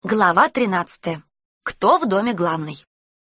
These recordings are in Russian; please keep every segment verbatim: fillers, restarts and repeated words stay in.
Глава тринадцатая. Кто в доме главный?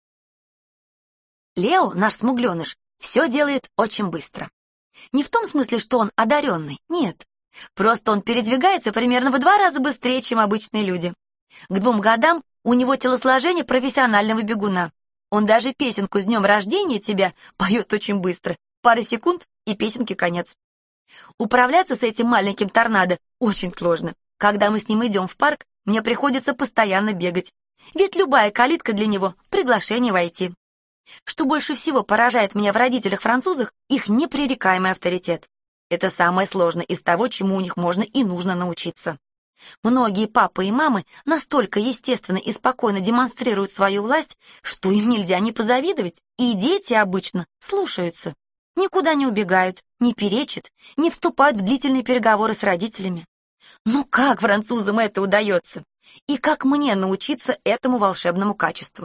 Лео, наш смугленыш, все делает очень быстро. Не в том смысле, что он одаренный, нет. Просто он передвигается примерно в два раза быстрее, чем обычные люди. К двум годам у него телосложение профессионального бегуна. Он даже песенку «С днем рождения тебя» поет очень быстро. Пара секунд, и песенке конец. Управляться с этим маленьким торнадо очень сложно. Когда мы с ним идем в парк, мне приходится постоянно бегать, ведь любая калитка для него — приглашение войти. Что больше всего поражает меня в родителях-французах — их непререкаемый авторитет. Это самое сложное из того, чему у них можно и нужно научиться. Многие папы и мамы настолько естественно и спокойно демонстрируют свою власть, что им нельзя не позавидовать, и дети обычно слушаются. Никуда не убегают, не перечат, не вступают в длительные переговоры с родителями. Ну как французам это удается? И как мне научиться этому волшебному качеству?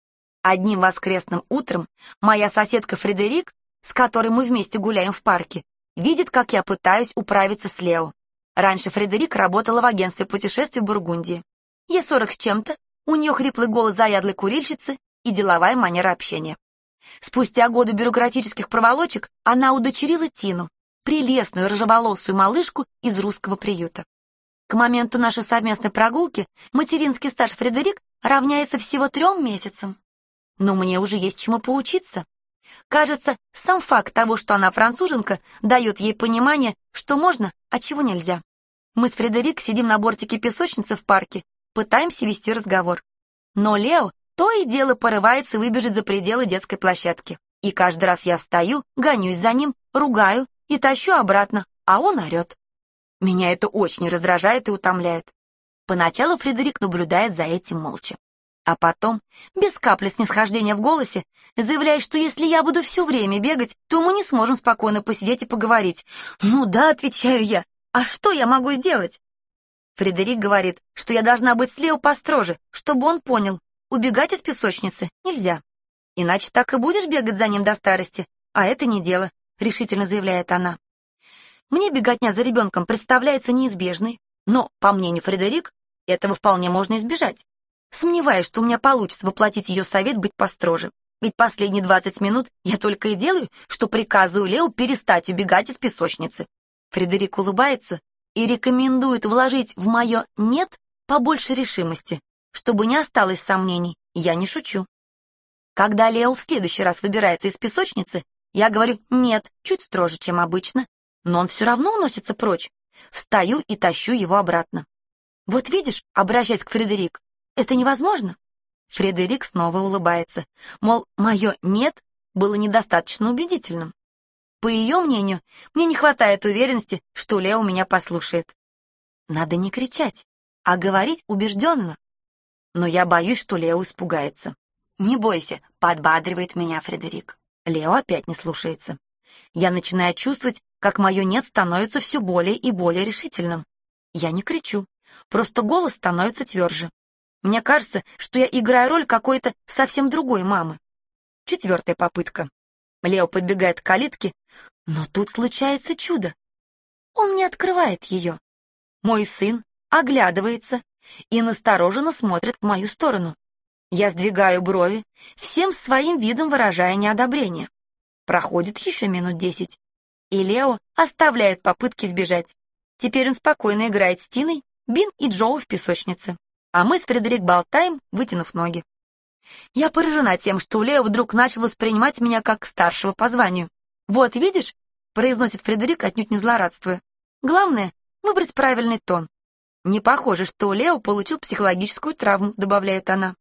Одним воскресным утром моя соседка Фредерик, с которой мы вместе гуляем в парке, видит, как я пытаюсь управиться с Лео. Раньше Фредерик работала в агентстве путешествий в Бургундии. Ей сорок с чем-то, у нее хриплый голос заядлой курильщицы и деловая манера общения. Спустя годы бюрократических проволочек она удочерила Тину, прелестную рыжеволосую малышку из русского приюта. К моменту нашей совместной прогулки материнский стаж Фредерик равняется всего трем месяцам. Но мне уже есть чему поучиться. Кажется, сам факт того, что она француженка, дает ей понимание, что можно, а чего нельзя. Мы с Фредерик сидим на бортике песочницы в парке, пытаемся вести разговор. Но Лео то и дело порывается выбежать за пределы детской площадки. И каждый раз я встаю, гонюсь за ним, ругаю и тащу обратно, а он орет. Меня это очень раздражает и утомляет. Поначалу Фредерик наблюдает за этим молча. А потом, без капли снисхождения в голосе, заявляет, что если я буду все время бегать, то мы не сможем спокойно посидеть и поговорить. «Ну да», — отвечаю я, — «а что я могу сделать?» Фредерик говорит, что я должна быть с Лео построже, чтобы он понял, убегать из песочницы нельзя. «Иначе так и будешь бегать за ним до старости, а это не дело», — решительно заявляет она. Мне беготня за ребенком представляется неизбежной, но, по мнению Фредерик, этого вполне можно избежать. Сомневаюсь, что у меня получится воплотить ее совет быть построже, ведь последние двадцать минут я только и делаю, что приказываю Лео перестать убегать из песочницы. Фредерик улыбается и рекомендует вложить в мое «нет» побольше решимости, чтобы не осталось сомнений, я не шучу. Когда Лео в следующий раз выбирается из песочницы, я говорю «нет» чуть строже, чем обычно, но он все равно уносится прочь. Встаю и тащу его обратно. «Вот видишь», — обращаясь к Фредерик, — «это невозможно». Фредерик снова улыбается, мол, мое «нет» было недостаточно убедительным. По ее мнению, мне не хватает уверенности, что Лео меня послушает. Надо не кричать, а говорить убежденно. Но я боюсь, что Лео испугается. «Не бойся», — подбадривает меня Фредерик. Лео опять не слушается. Я начинаю чувствовать, как мое «нет» становится все более и более решительным. Я не кричу, просто голос становится тверже. Мне кажется, что я играю роль какой-то совсем другой мамы. Четвертая попытка. Лео подбегает к калитке, но тут случается чудо. Он не открывает ее. Мой сын оглядывается и настороженно смотрит в мою сторону. Я сдвигаю брови, всем своим видом выражая неодобрение. Проходит еще минут десять, и Лео оставляет попытки сбежать. Теперь он спокойно играет с Тиной, Бин и Джоу в песочнице, а мы с Фредерик болтаем, вытянув ноги. Я поражена тем, что Лео вдруг начал воспринимать меня как старшего по званию. «Вот, видишь», — произносит Фредерик, отнюдь не злорадствуя, «главное — выбрать правильный тон». «Не похоже, что Лео получил психологическую травму», — добавляет она.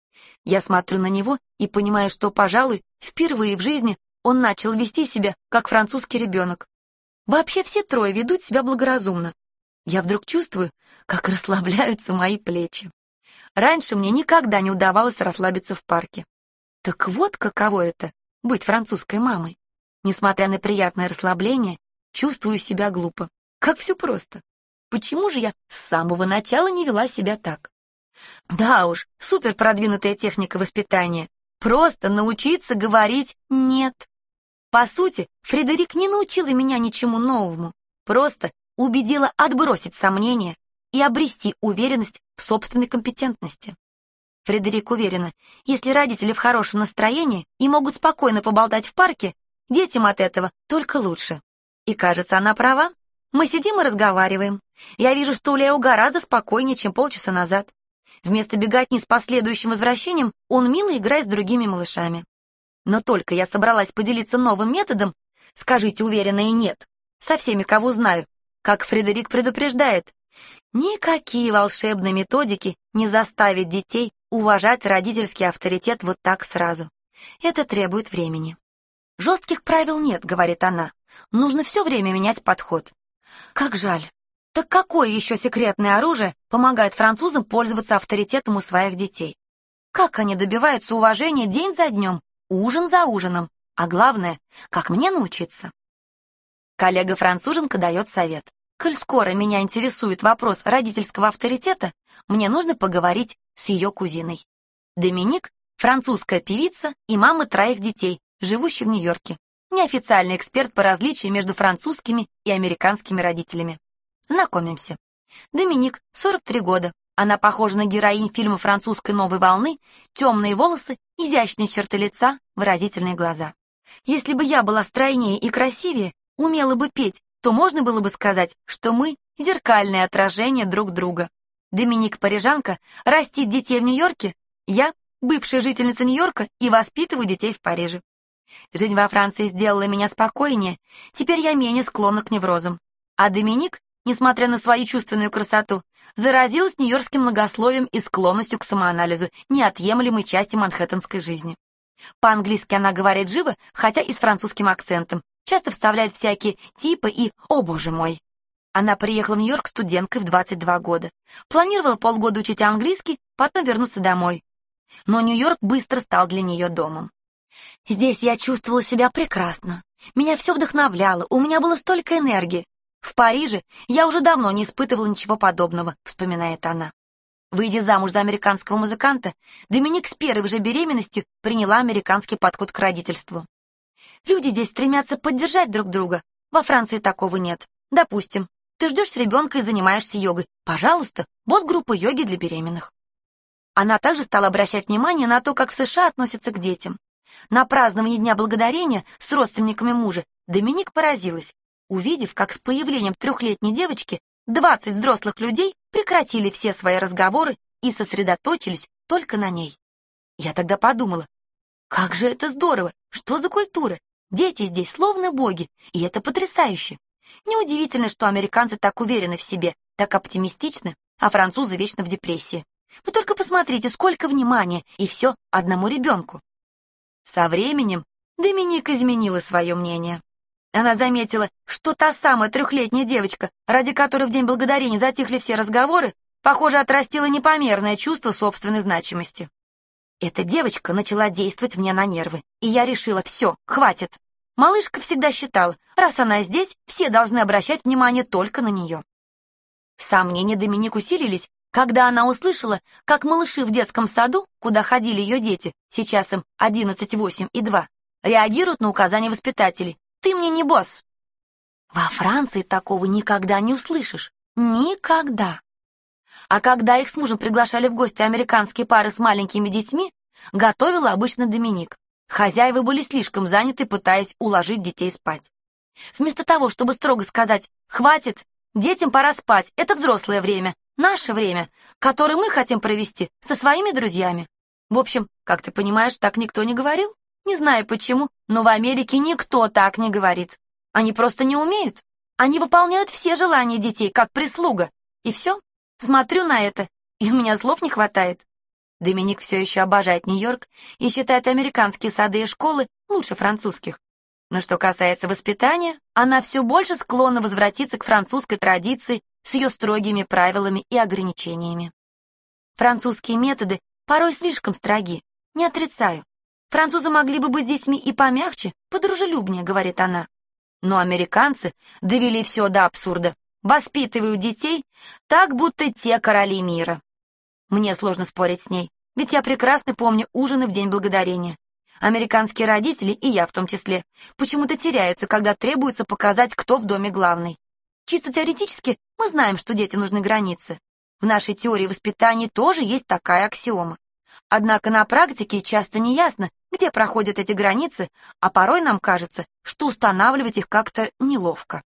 Я смотрю на него и понимаю, что, пожалуй, впервые в жизни он начал вести себя, как французский ребенок. Вообще все трое ведут себя благоразумно. Я вдруг чувствую, как расслабляются мои плечи. Раньше мне никогда не удавалось расслабиться в парке. Так вот каково это — быть французской мамой. Несмотря на приятное расслабление, чувствую себя глупо. Как все просто. Почему же я с самого начала не вела себя так? Да уж, супер продвинутая техника воспитания. Просто научиться говорить «нет». По сути, Фредерик не научила меня ничему новому, просто убедила отбросить сомнения, и обрести уверенность в собственной компетентности. Фредерик уверена, если родители в хорошем настроении и могут спокойно поболтать в парке, детям от этого только лучше. И кажется, она права. Мы сидим и разговариваем. Я вижу, что у Лео гораздо спокойнее, чем полчаса назад. Вместо беготни с последующим возвращением он мило играет с другими малышами. Но только я собралась поделиться новым методом, скажите уверенно и нет, со всеми, кого знаю, как Фредерик предупреждает, никакие волшебные методики не заставят детей уважать родительский авторитет вот так сразу. Это требует времени. «Жестких правил нет», — говорит она. «Нужно все время менять подход». Как жаль. Так какое еще секретное оружие помогает французам пользоваться авторитетом у своих детей? Как они добиваются уважения день за днем, ужин за ужином? А главное, как мне научиться? Коллега-француженка дает совет. Коль скоро меня интересует вопрос родительского авторитета, мне нужно поговорить с ее кузиной. Доминик — французская певица и мама троих детей, живущих в Нью-Йорке. Неофициальный эксперт по различию между французскими и американскими родителями. Знакомимся. Доминик, сорок три года. Она похожа на героинь фильма французской новой волны, темные волосы, изящные черты лица, выразительные глаза. Если бы я была стройнее и красивее, умела бы петь, то можно было бы сказать, что мы — зеркальное отражение друг друга. Доминик — парижанка, растит детей в Нью-Йорке, я — бывшая жительница Нью-Йорка и воспитываю детей в Париже. Жизнь во Франции сделала меня спокойнее, теперь я менее склонна к неврозам. А Доминик, несмотря на свою чувственную красоту, заразилась нью-йоркским многословием и склонностью к самоанализу, неотъемлемой части манхэттенской жизни. По-английски она говорит живо, хотя и с французским акцентом, часто вставляет всякие типы и «О, боже мой!». Она приехала в Нью-Йорк студенткой в двадцать два года. Планировала полгода учить английский, потом вернуться домой. Но Нью-Йорк быстро стал для нее домом. Здесь я чувствовала себя прекрасно. Меня все вдохновляло, у меня было столько энергии. В Париже я уже давно не испытывала ничего подобного, вспоминает она. Выйдя замуж за американского музыканта, Доминик с первой же беременностью приняла американский подход к родительству. Люди здесь стремятся поддержать друг друга. Во Франции такого нет. Допустим, ты ждешь ребенка и занимаешься йогой. Пожалуйста, вот группа йоги для беременных. Она также стала обращать внимание на то, как в США относятся к детям. На праздновании Дня Благодарения с родственниками мужа Доминик поразилась, увидев, как с появлением трехлетней девочки двадцать взрослых людей прекратили все свои разговоры и сосредоточились только на ней. Я тогда подумала, как же это здорово, что за культура, дети здесь словно боги, и это потрясающе. Неудивительно, что американцы так уверены в себе, так оптимистичны, а французы вечно в депрессии. Вы только посмотрите, сколько внимания, и все одному ребенку. Со временем Доминик изменила свое мнение. Она заметила, что та самая трехлетняя девочка, ради которой в День Благодарения затихли все разговоры, похоже, отрастила непомерное чувство собственной значимости. Эта девочка начала действовать мне на нервы, и я решила, все, хватит. Малышка всегда считала, раз она здесь, все должны обращать внимание только на нее. Сомнения Доминик усилились, когда она услышала, как малыши в детском саду, куда ходили ее дети, сейчас им одиннадцать, восемь и два, реагируют на указания воспитателей. «Ты мне не босс». Во Франции такого никогда не услышишь. Никогда. А когда их с мужем приглашали в гости американские пары с маленькими детьми, готовила обычно Доминик. Хозяева были слишком заняты, пытаясь уложить детей спать. Вместо того, чтобы строго сказать «хватит, детям пора спать, это взрослое время, наше время, которое мы хотим провести со своими друзьями». В общем, как ты понимаешь, так никто не говорил. Не знаю почему, но в Америке никто так не говорит. Они просто не умеют. Они выполняют все желания детей, как прислуга. И все. Смотрю на это, и у меня слов не хватает. Доминик все еще обожает Нью-Йорк и считает американские сады и школы лучше французских. Но что касается воспитания, она все больше склонна возвратиться к французской традиции с ее строгими правилами и ограничениями. Французские методы порой слишком строги, не отрицаю. Французы могли бы быть с детьми и помягче, подружелюбнее, говорит она. Но американцы довели все до абсурда. Воспитывают детей так, будто те короли мира. Мне сложно спорить с ней, ведь я прекрасно помню ужины в День Благодарения. Американские родители, и я в том числе, почему-то теряются, когда требуется показать, кто в доме главный. Чисто теоретически мы знаем, что детям нужны границы. В нашей теории воспитания тоже есть такая аксиома. Однако на практике часто неясно, где проходят эти границы, а порой нам кажется, что устанавливать их как-то неловко.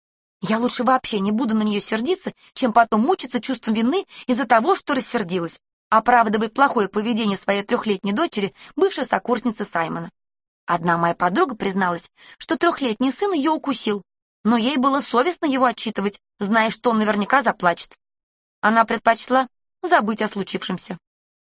Я лучше вообще не буду на нее сердиться, чем потом мучиться чувством вины из-за того, что рассердилась, оправдывает плохое поведение своей трехлетней дочери бывшая сокурсница Саймона. Одна моя подруга призналась, что трехлетний сын ее укусил, но ей было совестно его отчитывать, зная, что он наверняка заплачет. Она предпочла забыть о случившемся.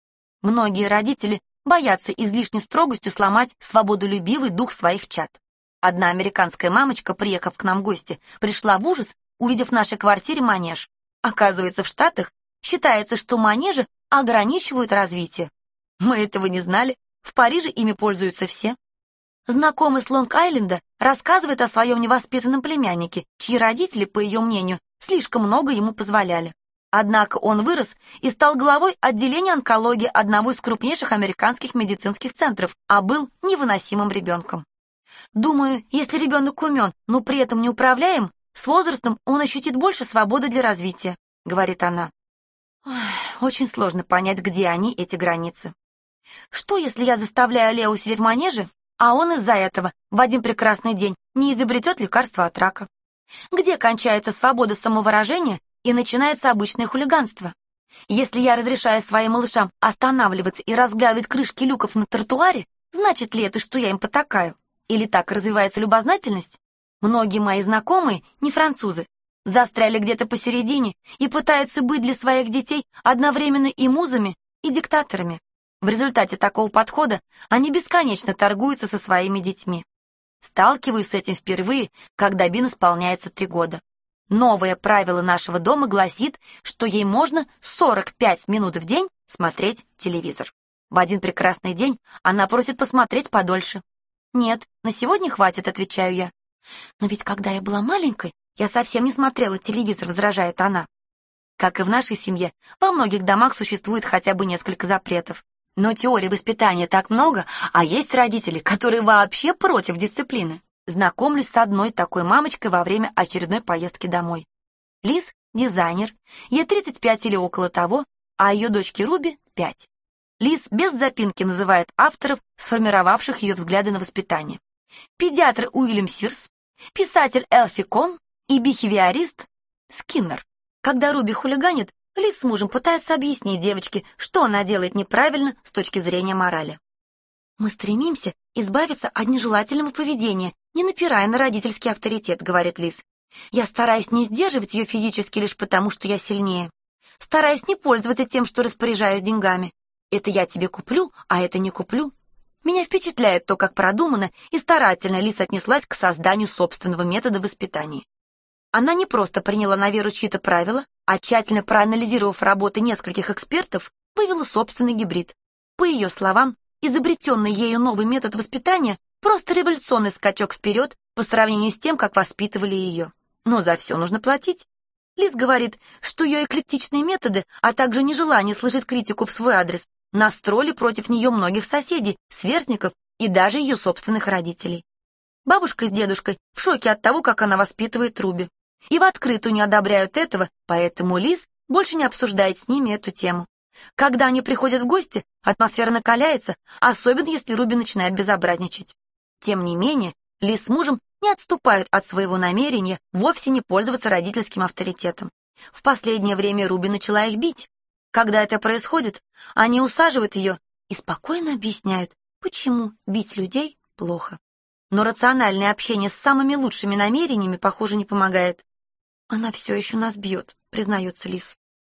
Многие родители боятся излишней строгостью сломать свободолюбивый дух своих чад. Одна американская мамочка, приехав к нам в гости, пришла в ужас, увидев в нашей квартире манеж. Оказывается, в Штатах считается, что манежи ограничивают развитие. Мы этого не знали, в Париже ими пользуются все. Знакомый с Лонг-Айленда рассказывает о своем невоспитанном племяннике, чьи родители, по ее мнению, слишком много ему позволяли. Однако он вырос и стал главой отделения онкологии одного из крупнейших американских медицинских центров, а был невыносимым ребенком. Думаю, если ребенок умен, но при этом неуправляем, с возрастом он ощутит больше свободы для развития, говорит она. Ой, очень сложно понять, где они, эти границы. Что, если я заставляю Лео сидеть в манеже, а он из-за этого в один прекрасный день не изобретет лекарство от рака? Где кончается свобода самовыражения и начинается обычное хулиганство? Если я разрешаю своим малышам останавливаться и разглядывать крышки люков на тротуаре, значит ли это, что я им потакаю? Или так развивается любознательность? Многие мои знакомые, не французы, застряли где-то посередине и пытаются быть для своих детей одновременно и музами, и диктаторами. В результате такого подхода они бесконечно торгуются со своими детьми. Сталкиваюсь с этим впервые, когда Бин исполняется три года. Новое правило нашего дома гласит, что ей можно сорок пять минут в день смотреть телевизор. В один прекрасный день она просит посмотреть подольше. «Нет, на сегодня хватит», — отвечаю я. «Но ведь когда я была маленькой, я совсем не смотрела телевизор», — возражает она. Как и в нашей семье, во многих домах существует хотя бы несколько запретов. Но теорий воспитания так много, а есть родители, которые вообще против дисциплины. Знакомлюсь с одной такой мамочкой во время очередной поездки домой. Лиз — дизайнер, ей тридцать пять или около того, а ее дочке Руби — пять. Лиз без запинки называет авторов, сформировавших ее взгляды на воспитание. Педиатр Уильям Сирс, писатель Элфи Кон и бихевиорист Скиннер. Когда Руби хулиганит, Лиз с мужем пытается объяснить девочке, что она делает неправильно с точки зрения морали. «Мы стремимся избавиться от нежелательного поведения, не напирая на родительский авторитет», — говорит Лиз. «Я стараюсь не сдерживать ее физически лишь потому, что я сильнее. Стараюсь не пользоваться тем, что распоряжаюсь деньгами. Это я тебе куплю, а это не куплю». Меня впечатляет то, как продуманно и старательно Лиз отнеслась к созданию собственного метода воспитания. Она не просто приняла на веру чьи-то правила, а тщательно проанализировав работы нескольких экспертов, вывела собственный гибрид. По ее словам, изобретенный ею новый метод воспитания – просто революционный скачок вперед по сравнению с тем, как воспитывали ее. Но за все нужно платить. Лиз говорит, что ее эклектичные методы, а также нежелание слышать критику в свой адрес, настроили против нее многих соседей, сверстников и даже ее собственных родителей. Бабушка с дедушкой в шоке от того, как она воспитывает Руби. И в открытую не одобряют этого, поэтому Лиз больше не обсуждает с ними эту тему. Когда они приходят в гости, атмосфера накаляется, особенно если Руби начинает безобразничать. Тем не менее, Лиз с мужем не отступают от своего намерения вовсе не пользоваться родительским авторитетом. В последнее время Руби начала их бить. Когда это происходит, они усаживают ее и спокойно объясняют, почему бить людей плохо. Но рациональное общение с самыми лучшими намерениями, похоже, не помогает. «Она все еще нас бьет», — признается Лиз.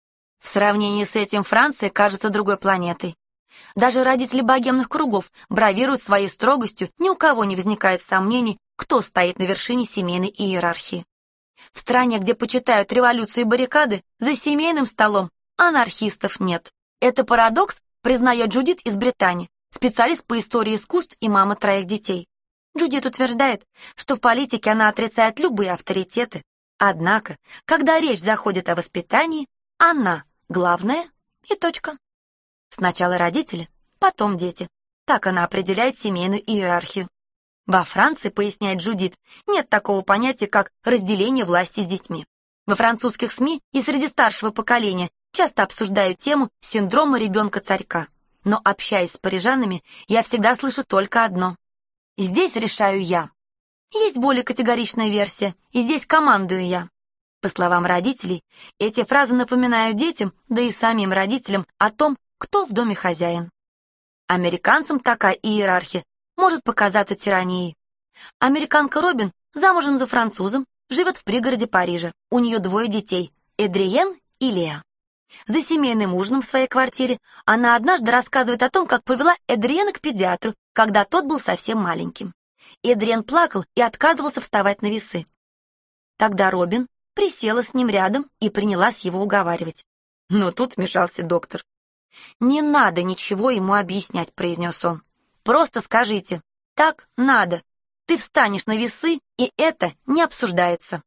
В сравнении с этим Франция кажется другой планетой. Даже родители богемных кругов бравируют своей строгостью, ни у кого не возникает сомнений, кто стоит на вершине семейной иерархии. В стране, где почитают революции и баррикады, за семейным столом анархистов нет. Это парадокс, признает Джудит из Британии, специалист по истории искусств и мама троих детей. Джудит утверждает, что в политике она отрицает любые авторитеты. Однако, когда речь заходит о воспитании, она главная и точка. Сначала родители, потом дети. Так она определяет семейную иерархию. Во Франции, поясняет Джудит, нет такого понятия, как разделение власти с детьми. Во французских СМИ и среди старшего поколения часто обсуждают тему синдрома ребенка-царька. Но, общаясь с парижанами, я всегда слышу только одно. Здесь решаю я. Есть более категоричная версия, и здесь командую я. По словам родителей, эти фразы напоминают детям, да и самим родителям, о том, кто в доме хозяин. Американцам такая иерархия может показаться тиранией. Американка Робин замужем за французом, живет в пригороде Парижа. У нее двое детей – Эдриен и Леа. За семейным ужином в своей квартире она однажды рассказывает о том, как повела Эдриена к педиатру, когда тот был совсем маленьким. Эдриен плакал и отказывался вставать на весы. Тогда Робин присела с ним рядом и принялась его уговаривать. Но тут вмешался доктор. «Не надо ничего ему объяснять», — произнес он. «Просто скажите, так надо. Ты встанешь на весы, и это не обсуждается».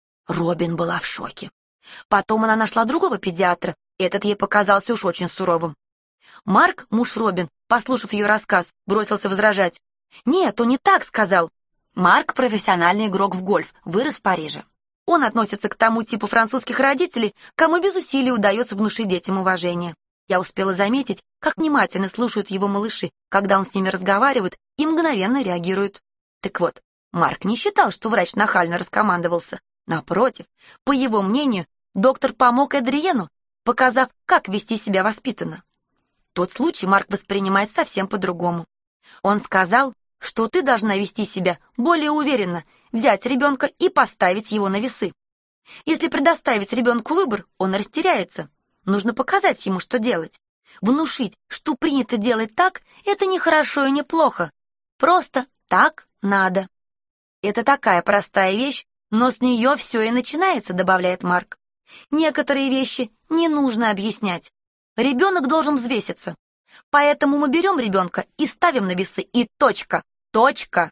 Робин была в шоке. Потом она нашла другого педиатра, этот ей показался уж очень суровым. Марк, муж Робин, послушав ее рассказ, бросился возражать. «Нет, он не так сказал». Марк — профессиональный игрок в гольф, вырос в Париже. Он относится к тому типу французских родителей, кому без усилий удается внушить детям уважение. Я успела заметить, как внимательно слушают его малыши, когда он с ними разговаривает, и мгновенно реагируют. Так вот, Марк не считал, что врач нахально раскомандовался. Напротив, по его мнению, доктор помог Эдриену, показав, как вести себя воспитанно. Тот случай Марк воспринимает совсем по-другому. Он сказал, что ты должна вести себя более уверенно, взять ребенка и поставить его на весы. Если предоставить ребенку выбор, он растеряется. Нужно показать ему, что делать. Внушить, что принято делать так, это не хорошо и не плохо. Просто так надо. Это такая простая вещь, но с нее все и начинается, добавляет Марк. Некоторые вещи не нужно объяснять. Ребенок должен взвеситься. Поэтому мы берем ребенка и ставим на весы, и точка, точка.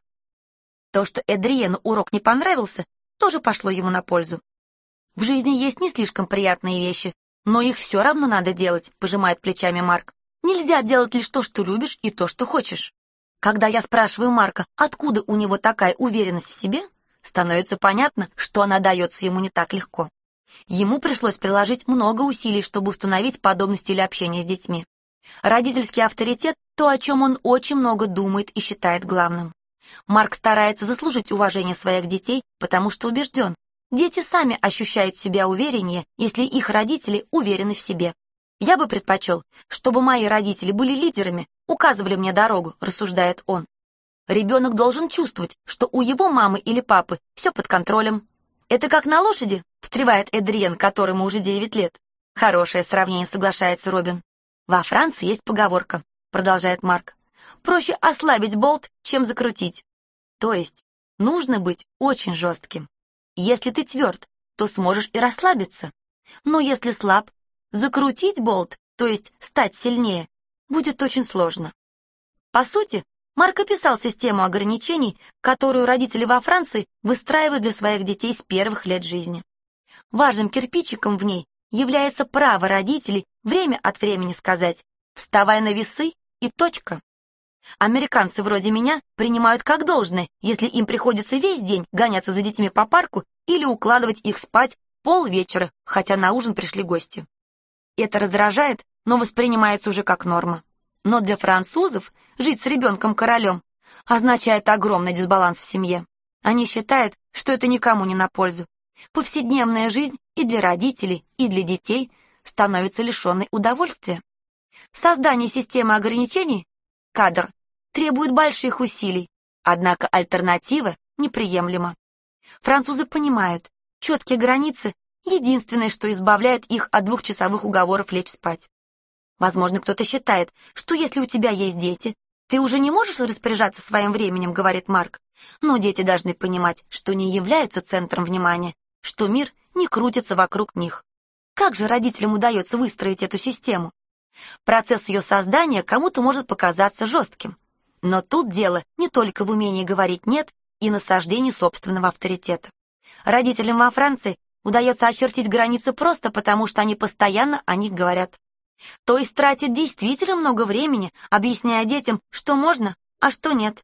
То, что Эдриену урок не понравился, тоже пошло ему на пользу. В жизни есть не слишком приятные вещи, но их все равно надо делать, пожимает плечами Марк. Нельзя делать лишь то, что любишь, и то, что хочешь. Когда я спрашиваю Марка, откуда у него такая уверенность в себе, становится понятно, что она дается ему не так легко. Ему пришлось приложить много усилий, чтобы установить подобный стиль общения с детьми. Родительский авторитет – то, о чем он очень много думает и считает главным. Марк старается заслужить уважение своих детей, потому что убежден, дети сами ощущают себя увереннее, если их родители уверены в себе. Я бы предпочел, чтобы мои родители были лидерами, указывали мне дорогу, рассуждает он. Ребенок должен чувствовать, что у его мамы или папы все под контролем. Это как на лошади, встревает Эдриен, которому уже девять лет. Хорошее сравнение, соглашается Робин. Во Франции есть поговорка, продолжает Марк. Проще ослабить болт, чем закрутить. То есть нужно быть очень жестким. Если ты тверд, то сможешь и расслабиться. Но если слаб, закрутить болт, то есть стать сильнее, будет очень сложно. По сути, Марк описал систему ограничений, которую родители во Франции выстраивают для своих детей с первых лет жизни. Важным кирпичиком в ней является право родителей время от времени сказать «вставай на весы» и точка. Американцы вроде меня принимают как должное, если им приходится весь день гоняться за детьми по парку или укладывать их спать полвечера, хотя на ужин пришли гости. Это раздражает, но воспринимается уже как норма. Но для французов жить с ребенком-королем означает огромный дисбаланс в семье. Они считают, что это никому не на пользу. Повседневная жизнь и для родителей, и для детей становится лишенной удовольствия. Создание системы ограничений, кадр, требует больших усилий, однако альтернатива неприемлема. Французы понимают, четкие границы — единственное, что избавляет их от двухчасовых уговоров лечь спать. Возможно, кто-то считает, что если у тебя есть дети, ты уже не можешь распоряжаться своим временем, говорит Марк. Но дети должны понимать, что не являются центром внимания, что мир не крутится вокруг них. Как же родителям удается выстроить эту систему? Процесс ее создания кому-то может показаться жестким. Но тут дело не только в умении говорить «нет» и насаждении собственного авторитета. Родителям во Франции удается очертить границы просто потому, что они постоянно о них говорят. То есть тратят действительно много времени, объясняя детям, что можно, а что нет.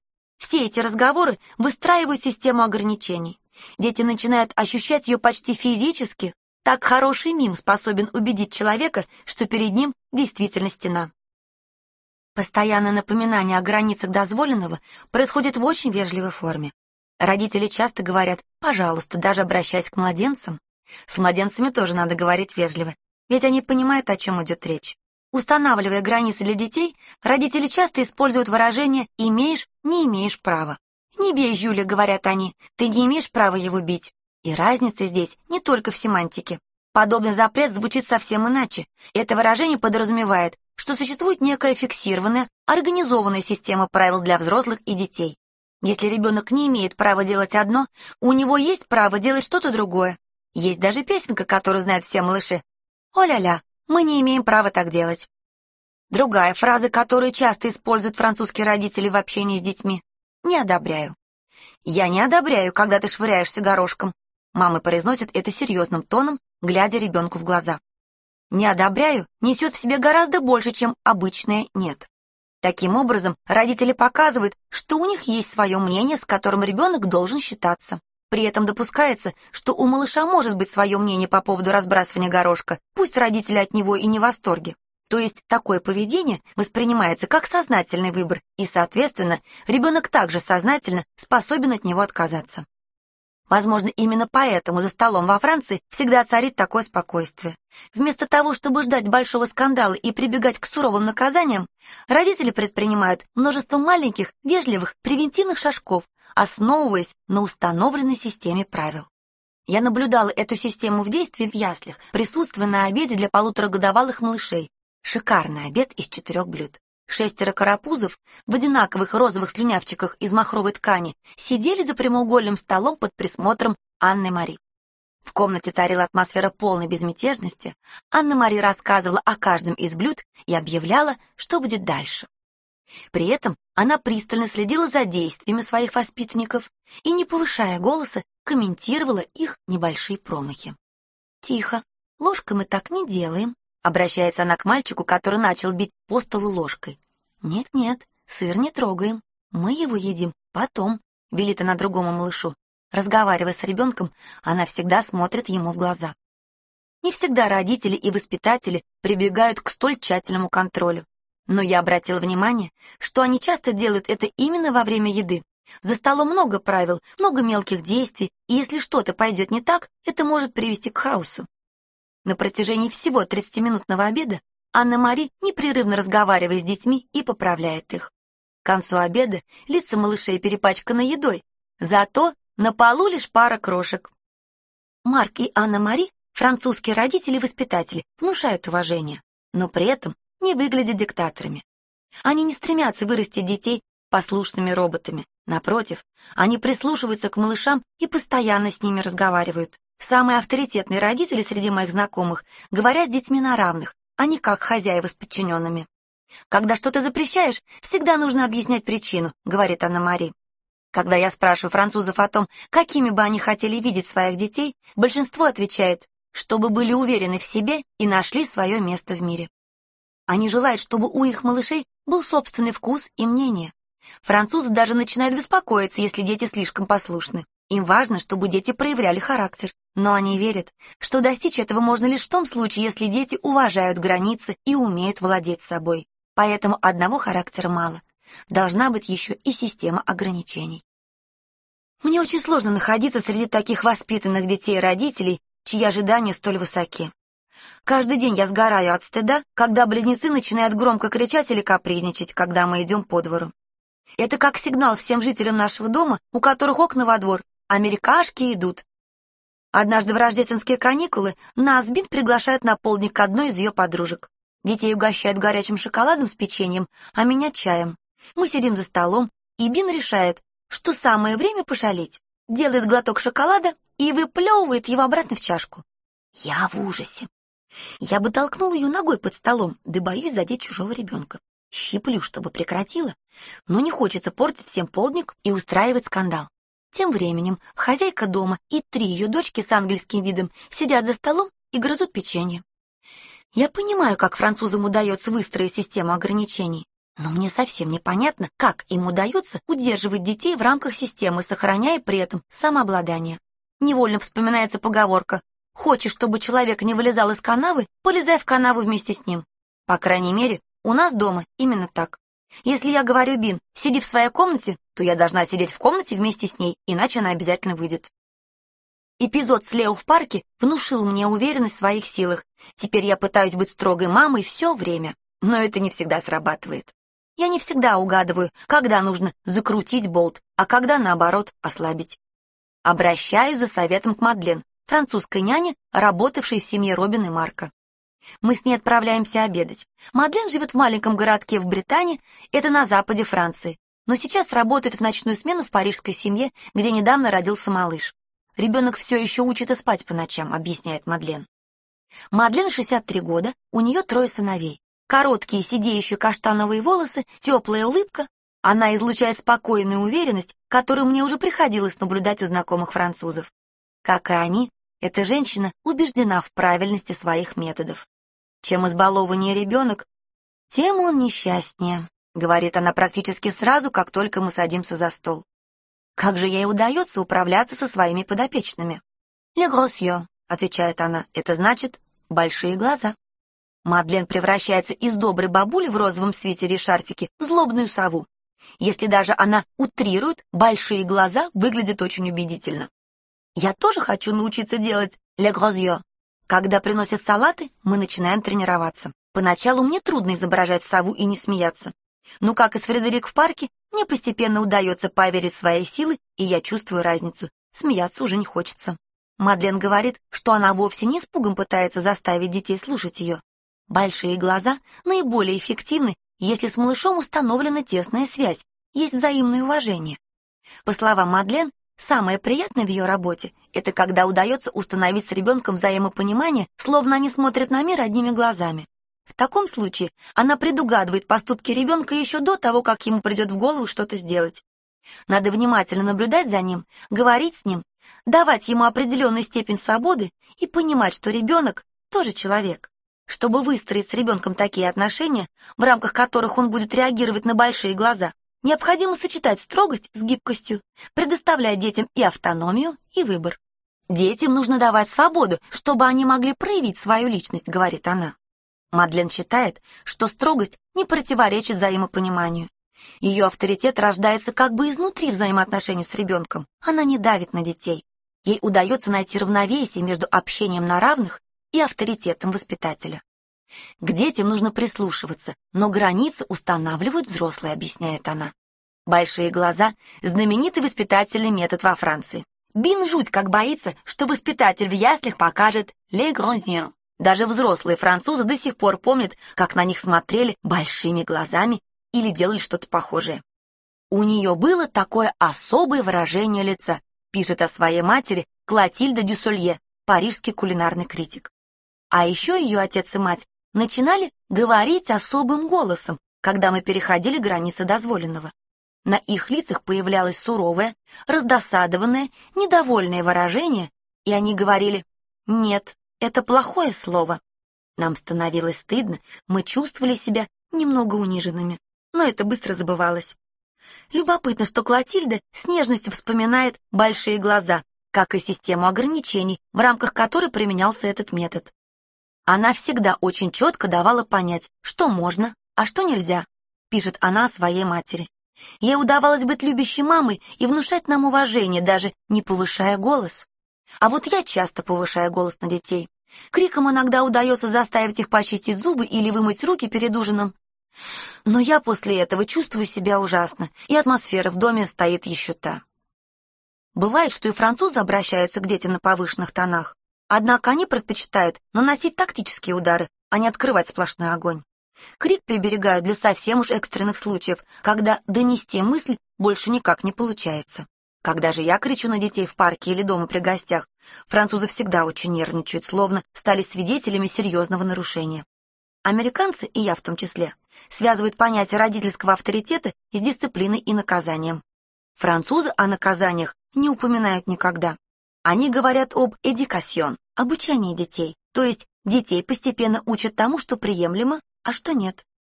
Все эти разговоры выстраивают систему ограничений. Дети начинают ощущать ее почти физически. Так хороший мим способен убедить человека, что перед ним действительно стена. Постоянное напоминание о границах дозволенного происходит в очень вежливой форме. Родители часто говорят «пожалуйста», даже обращаясь к младенцам. С младенцами тоже надо говорить вежливо, ведь они понимают, о чем идет речь. Устанавливая границы для детей, родители часто используют выражение «имеешь, не имеешь права». «Не бей Жюля», — говорят они, — «ты не имеешь права его бить». И разница здесь не только в семантике. Подобный запрет звучит совсем иначе. Это выражение подразумевает, что существует некая фиксированная, организованная система правил для взрослых и детей. Если ребенок не имеет права делать одно, у него есть право делать что-то другое. Есть даже песенка, которую знают все малыши. «О-ля-ля, мы не имеем права так делать». Другая фраза, которую часто используют французские родители в общении с детьми. «Не одобряю». «Я не одобряю, когда ты швыряешься горошком». Мамы произносят это серьезным тоном, глядя ребенку в глаза. «Не одобряю» несет в себе гораздо больше, чем обычное «нет». Таким образом, родители показывают, что у них есть свое мнение, с которым ребенок должен считаться. При этом допускается, что у малыша может быть свое мнение по поводу разбрасывания горошка, пусть родители от него и не в восторге. То есть такое поведение воспринимается как сознательный выбор, и, соответственно, ребенок также сознательно способен от него отказаться. Возможно, именно поэтому за столом во Франции всегда царит такое спокойствие. Вместо того, чтобы ждать большого скандала и прибегать к суровым наказаниям, родители предпринимают множество маленьких, вежливых, превентивных шажков, основываясь на установленной системе правил. Я наблюдала эту систему в действии в яслях, присутствуя на обеде для полуторагодовалых малышей. Шикарный обед из четырех блюд. Шестеро карапузов в одинаковых розовых слюнявчиках из махровой ткани сидели за прямоугольным столом под присмотром Анны-Мари. В комнате царила атмосфера полной безмятежности. Анна-Мари рассказывала о каждом из блюд и объявляла, что будет дальше. При этом она пристально следила за действиями своих воспитанников и, не повышая голоса, комментировала их небольшие промахи. «Тихо, ложкой мы так не делаем», — обращается она к мальчику, который начал бить по столу ложкой. «Нет-нет, сыр не трогаем, мы его едим потом», — велит она другому малышу. Разговаривая с ребенком, она всегда смотрит ему в глаза. Не всегда родители и воспитатели прибегают к столь тщательному контролю. Но я обратила внимание, что они часто делают это именно во время еды. За столом много правил, много мелких действий, и если что-то пойдет не так, это может привести к хаосу. На протяжении всего тридцатиминутного обеда Анна-Мари непрерывно разговаривает с детьми и поправляет их. К концу обеда лица малышей перепачканы едой, зато на полу лишь пара крошек. Марк и Анна-Мари, французские родители и воспитатели, внушают уважение, но при этом не выглядят диктаторами. Они не стремятся вырастить детей послушными роботами. Напротив, они прислушиваются к малышам и постоянно с ними разговаривают. Самые авторитетные родители среди моих знакомых говорят с детьми на равных, а не как хозяева с подчиненными. «Когда что-то запрещаешь, всегда нужно объяснять причину», — говорит Анна-Мари. Когда я спрашиваю французов о том, какими бы они хотели видеть своих детей, большинство отвечает, чтобы были уверены в себе и нашли свое место в мире. Они желают, чтобы у их малышей был собственный вкус и мнение. Французы даже начинают беспокоиться, если дети слишком послушны. Им важно, чтобы дети проявляли характер. Но они верят, что достичь этого можно лишь в том случае, если дети уважают границы и умеют владеть собой. Поэтому одного характера мало. Должна быть еще и система ограничений. Мне очень сложно находиться среди таких воспитанных детей и родителей, чьи ожидания столь высоки. Каждый день я сгораю от стыда, когда близнецы начинают громко кричать или капризничать, когда мы идем по двору. Это как сигнал всем жителям нашего дома, у которых окна во двор. Америкашки идут. Однажды в рождественские каникулы нас Бин приглашает на полдник к одной из ее подружек. Детей угощают горячим шоколадом с печеньем, а меня чаем. Мы сидим за столом, и Бин решает, что самое время пошалить. Делает глоток шоколада и выплевывает его обратно в чашку. Я в ужасе. Я бы толкнула ее ногой под столом, да боюсь задеть чужого ребенка. Щиплю, чтобы прекратила, но не хочется портить всем полдник и устраивать скандал. Тем временем хозяйка дома и три ее дочки с ангельским видом сидят за столом и грызут печенье. Я понимаю, как французам удается выстроить систему ограничений. Но мне совсем непонятно, как им удается удерживать детей в рамках системы, сохраняя при этом самообладание. Невольно вспоминается поговорка: «Хочешь, чтобы человек не вылезал из канавы, полезай в канаву вместе с ним». По крайней мере, у нас дома именно так. Если я говорю Бин, сиди в своей комнате, то я должна сидеть в комнате вместе с ней, иначе она обязательно выйдет. Эпизод с Лео в парке внушил мне уверенность в своих силах. Теперь я пытаюсь быть строгой мамой все время, но это не всегда срабатывает. Я не всегда угадываю, когда нужно закрутить болт, а когда, наоборот, ослабить. Обращаюсь за советом к Мадлен, французской няне, работавшей в семье Робин и Марка. Мы с ней отправляемся обедать. Мадлен живет в маленьком городке в Британии, это на западе Франции, но сейчас работает в ночную смену в парижской семье, где недавно родился малыш. Ребенок все еще учится спать по ночам, объясняет Мадлен. Мадлен шестьдесят три года, у нее трое сыновей. Короткие сидеющие каштановые волосы, теплая улыбка. Она излучает спокойную уверенность, которую мне уже приходилось наблюдать у знакомых французов. Как и они, эта женщина убеждена в правильности своих методов. Чем избалованнее ребенок, тем он несчастнее, говорит она практически сразу, как только мы садимся за стол. Как же ей удается управляться со своими подопечными? «Les gros yeux», — отвечает она, — это значит «большие глаза». Мадлен превращается из доброй бабули в розовом свитере и шарфике в злобную сову. Если даже она утрирует, большие глаза выглядят очень убедительно. Я тоже хочу научиться делать «les gros yeux». Когда приносят салаты, мы начинаем тренироваться. Поначалу мне трудно изображать сову и не смеяться. Но, как и с Фредерик в парке, мне постепенно удается поверить в свои силы, и я чувствую разницу. Смеяться уже не хочется. Мадлен говорит, что она вовсе не испугом пытается заставить детей слушать ее. Большие глаза наиболее эффективны, если с малышом установлена тесная связь, есть взаимное уважение. По словам Мадлен, самое приятное в ее работе — это когда удается установить с ребенком взаимопонимание, словно они смотрят на мир одними глазами. В таком случае она предугадывает поступки ребенка еще до того, как ему придет в голову что-то сделать. Надо внимательно наблюдать за ним, говорить с ним, давать ему определенную степень свободы и понимать, что ребенок тоже человек. Чтобы выстроить с ребенком такие отношения, в рамках которых он будет реагировать на большие глаза, необходимо сочетать строгость с гибкостью, предоставляя детям и автономию, и выбор. Детям нужно давать свободу, чтобы они могли проявить свою личность, говорит она. Мадлен считает, что строгость не противоречит взаимопониманию. Ее авторитет рождается как бы изнутри взаимоотношений с ребенком. Она не давит на детей. Ей удается найти равновесие между общением на равных и авторитетом воспитателя. К детям нужно прислушиваться, но границы устанавливают взрослые, объясняет она. Большие глаза — знаменитый воспитательный метод во Франции. Бин жуть как боится, что воспитатель в яслях покажет «les grands yeux». Даже взрослые французы до сих пор помнят, как на них смотрели большими глазами или делали что-то похожее. У нее было такое особое выражение лица, пишет о своей матери Клотильда Дюссолье, парижский кулинарный критик. А еще ее отец и мать начинали говорить особым голосом, когда мы переходили границы дозволенного. На их лицах появлялось суровое, раздосадованное, недовольное выражение, и они говорили «нет». Это плохое слово. Нам становилось стыдно, мы чувствовали себя немного униженными, но это быстро забывалось. Любопытно, что Клотильда с нежностью вспоминает большие глаза, как и систему ограничений, в рамках которой применялся этот метод. Она всегда очень четко давала понять, что можно, а что нельзя, пишет она о своей матери. Ей удавалось быть любящей мамой и внушать нам уважение, даже не повышая голос. А вот я часто повышаю голос на детей. Криком иногда удается заставить их почистить зубы или вымыть руки перед ужином. Но я после этого чувствую себя ужасно, и атмосфера в доме стоит еще та. Бывает, что и французы обращаются к детям на повышенных тонах, однако они предпочитают наносить тактические удары, а не открывать сплошной огонь. Крик приберегают для совсем уж экстренных случаев, когда донести мысль больше никак не получается. Когда же я кричу на детей в парке или дома при гостях, французы всегда очень нервничают, словно стали свидетелями серьезного нарушения. Американцы, и я в том числе, связывают понятие родительского авторитета с дисциплиной и наказанием. Французы о наказаниях не упоминают никогда. Они говорят об éducation, обучении детей, то есть детей постепенно учат тому, что приемлемо, а что нет.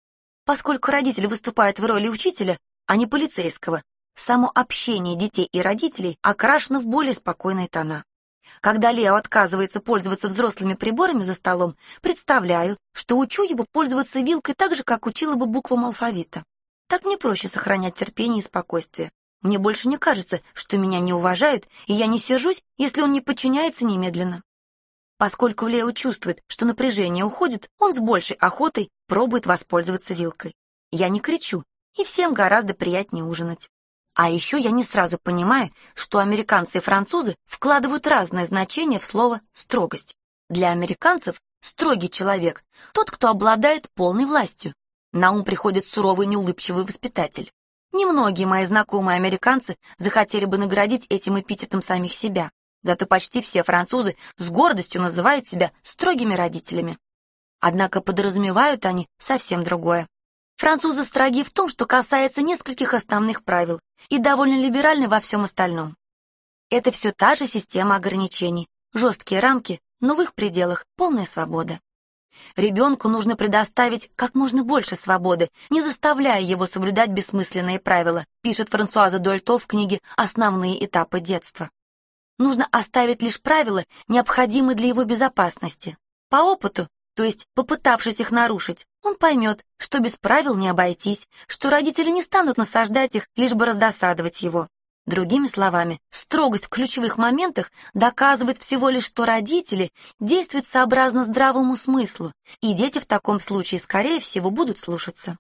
Поскольку родители выступают в роли учителя, а не полицейского, само общение детей и родителей окрашено в более спокойные тона. Когда Лео отказывается пользоваться взрослыми приборами за столом, представляю, что учу его пользоваться вилкой так же, как учила бы буквам алфавита. Так мне проще сохранять терпение и спокойствие. Мне больше не кажется, что меня не уважают, и я не сержусь, если он не подчиняется немедленно. Поскольку Лео чувствует, что напряжение уходит, он с большей охотой пробует воспользоваться вилкой. Я не кричу, и всем гораздо приятнее ужинать. А еще я не сразу понимаю, что американцы и французы вкладывают разное значение в слово «строгость». Для американцев строгий человек — тот, кто обладает полной властью. На ум приходит суровый неулыбчивый воспитатель. Немногие мои знакомые американцы захотели бы наградить этим эпитетом самих себя, зато почти все французы с гордостью называют себя строгими родителями. Однако подразумевают они совсем другое. Французы строги в том, что касается нескольких основных правил, и довольно либеральны во всем остальном. Это все та же система ограничений, жесткие рамки, но в их пределах полная свобода. Ребенку нужно предоставить как можно больше свободы, не заставляя его соблюдать бессмысленные правила, пишет Франсуаза Дольто в книге «Основные этапы детства». Нужно оставить лишь правила, необходимые для его безопасности. По опыту, то есть попытавшись их нарушить, он поймет, что без правил не обойтись, что родители не станут насаждать их, лишь бы раздосадовать его. Другими словами, строгость в ключевых моментах доказывает всего лишь, что родители действуют сообразно здравому смыслу, и дети в таком случае, скорее всего, будут слушаться.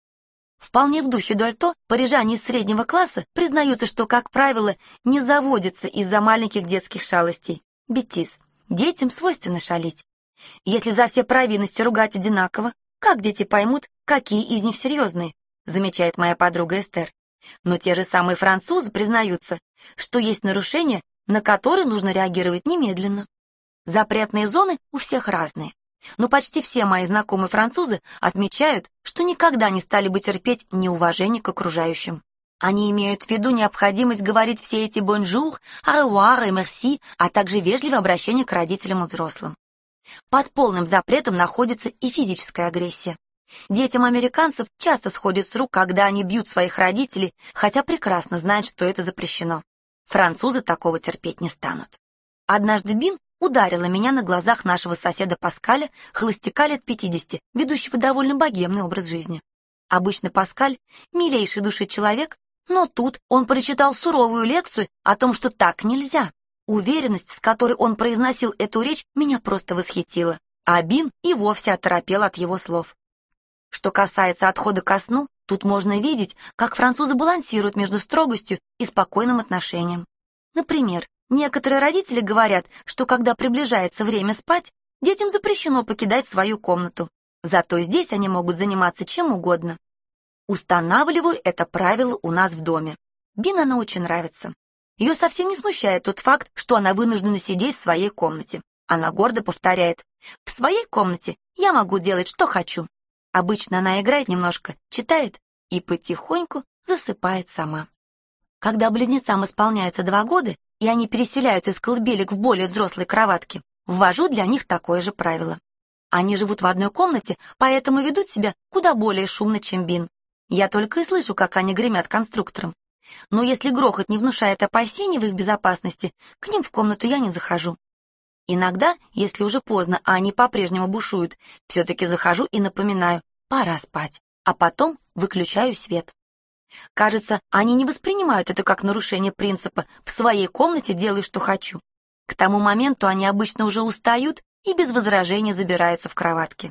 Вполне в духе Дольто, парижане из среднего класса признаются, что, как правило, не заводятся из-за маленьких детских шалостей. Бетис. Детям свойственно шалить. Если за все провинности ругать одинаково, как дети поймут, какие из них серьезные, замечает моя подруга Эстер. Но те же самые французы признаются, что есть нарушения, на которые нужно реагировать немедленно. Запретные зоны у всех разные, но почти все мои знакомые французы отмечают, что никогда не стали бы терпеть неуважение к окружающим. Они имеют в виду необходимость говорить все эти «бонжур», «аревуар» и «мерси», а также вежливое обращение к родителям и взрослым. Под полным запретом находится и физическая агрессия. Детям американцев часто сходит с рук, когда они бьют своих родителей, хотя прекрасно знают, что это запрещено. Французы такого терпеть не станут. Однажды Бин ударила меня на глазах нашего соседа Паскаля, холостяка лет пятидесяти, ведущего довольно богемный образ жизни. Обычно Паскаль — милейший души человек, но тут он прочитал суровую лекцию о том, что так нельзя. Уверенность, с которой он произносил эту речь, меня просто восхитила, а Бин и вовсе оторопел от его слов. Что касается отхода ко сну, тут можно видеть, как французы балансируют между строгостью и спокойным отношением. Например, некоторые родители говорят, что когда приближается время спать, детям запрещено покидать свою комнату. Зато здесь они могут заниматься чем угодно. Устанавливаю это правило у нас в доме. Бин оно очень нравится. Ее совсем не смущает тот факт, что она вынуждена сидеть в своей комнате. Она гордо повторяет: «В своей комнате я могу делать, что хочу». Обычно она играет немножко, читает и потихоньку засыпает сама. Когда близнецам исполняется два года, и они переселяются из колыбелек в более взрослые кроватки, ввожу для них такое же правило. Они живут в одной комнате, поэтому ведут себя куда более шумно, чем Бин. Я только и слышу, как они гремят конструктором. Но если грохот не внушает опасений в их безопасности, к ним в комнату я не захожу. Иногда, если уже поздно, а они по-прежнему бушуют, все-таки захожу и напоминаю: пора спать, а потом выключаю свет. Кажется, они не воспринимают это как нарушение принципа «в своей комнате делай, что хочу». К тому моменту они обычно уже устают и без возражений забираются в кроватки.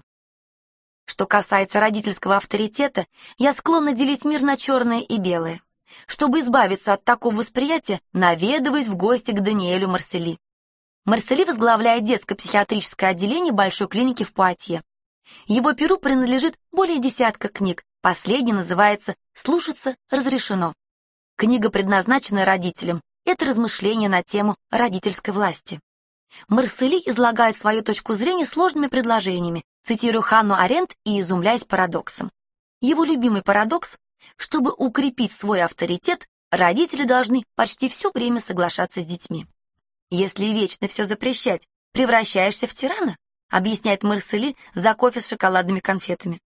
Что касается родительского авторитета, я склонна делить мир на черное и белое. Чтобы избавиться от такого восприятия, наведываюсь в гости к Даниэлю Марсели. Марсели возглавляет детско-психиатрическое отделение большой клиники в Пуатье. Его перу принадлежит более десятка книг. Последняя называется «Слушаться разрешено». Книга предназначена родителям. Это размышления на тему родительской власти. Марсели излагает свою точку зрения сложными предложениями, цитируя Ханну Аренд и изумляясь парадоксом. Его любимый парадокс: чтобы укрепить свой авторитет, родители должны почти все время соглашаться с детьми. Если вечно все запрещать, превращаешься в тирана, объясняет Марсели за кофе с шоколадными конфетами.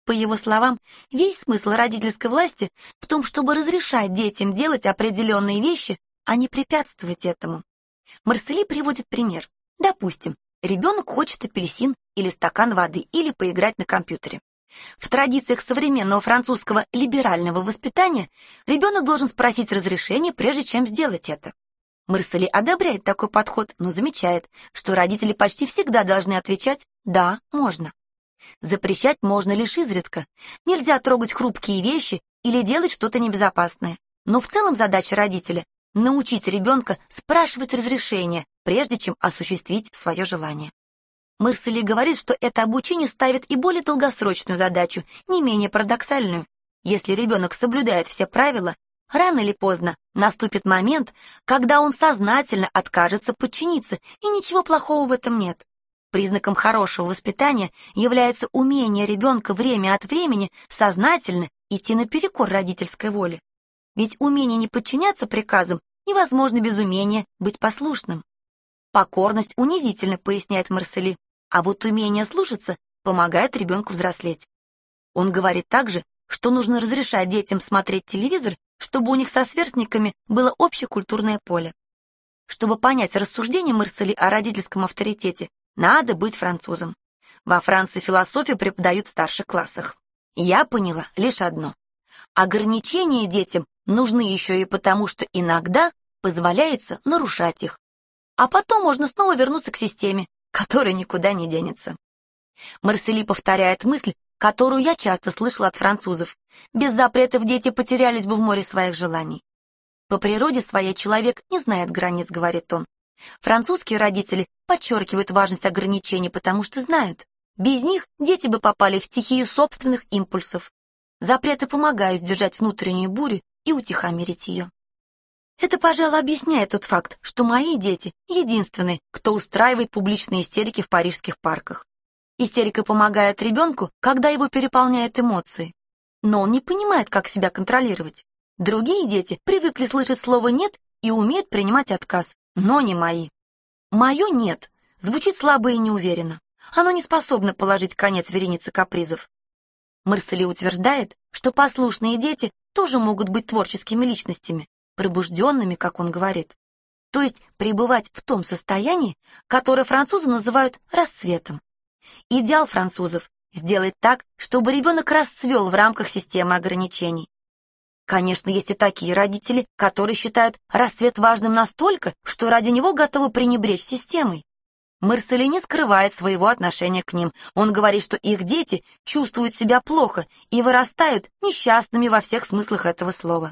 По его словам, весь смысл родительской власти в том, чтобы разрешать детям делать определенные вещи, а не препятствовать этому. Марсели приводит пример. Допустим, ребенок хочет апельсин или стакан воды, или поиграть на компьютере. В традициях современного французского либерального воспитания ребенок должен спросить разрешения, прежде чем сделать это. Марсели одобряет такой подход, но замечает, что родители почти всегда должны отвечать «да, можно». Запрещать можно лишь изредка. Нельзя трогать хрупкие вещи или делать что-то небезопасное. Но в целом задача родителя — научить ребенка спрашивать разрешение, прежде чем осуществить свое желание. Марсели говорит, что это обучение ставит и более долгосрочную задачу, не менее парадоксальную. Если ребенок соблюдает все правила, рано или поздно наступит момент, когда он сознательно откажется подчиниться, и ничего плохого в этом нет. Признаком хорошего воспитания является умение ребенка время от времени сознательно идти наперекор родительской воле. Ведь умение не подчиняться приказам невозможно без умения быть послушным. Покорность унизительна, поясняет Марсели, а вот умение слушаться помогает ребенку взрослеть. Он говорит также, что нужно разрешать детям смотреть телевизор, чтобы у них со сверстниками было общекультурное поле. Чтобы понять рассуждение Марсели о родительском авторитете, надо быть французом. Во Франции философию преподают в старших классах. Я поняла лишь одно. Ограничения детям нужны еще и потому, что иногда позволяется нарушать их. А потом можно снова вернуться к системе, которая никуда не денется. Марсели повторяет мысль, которую я часто слышала от французов. Без запретов дети потерялись бы в море своих желаний. По природе своей человек не знает границ, говорит он. Французские родители подчеркивают важность ограничений, потому что знают, без них дети бы попали в стихию собственных импульсов. Запреты помогают сдержать внутреннюю бурю и утихомирить ее. Это, пожалуй, объясняет тот факт, что мои дети единственные, кто устраивает публичные истерики в парижских парках. Истерика помогает ребенку, когда его переполняют эмоции. Но он не понимает, как себя контролировать. Другие дети привыкли слышать слово «нет» и умеют принимать отказ, но не мои. Мое «нет» звучит слабо и неуверенно. Оно не способно положить конец веренице капризов. Марсели утверждает, что послушные дети тоже могут быть творческими личностями, пробужденными, как он говорит. То есть пребывать в том состоянии, которое французы называют расцветом. Идеал французов — сделать так, чтобы ребенок расцвел в рамках системы ограничений. Конечно, есть и такие родители, которые считают расцвет важным настолько, что ради него готовы пренебречь системой. Марсели не скрывает своего отношения к ним. Он говорит, что их дети чувствуют себя плохо и вырастают несчастными во всех смыслах этого слова.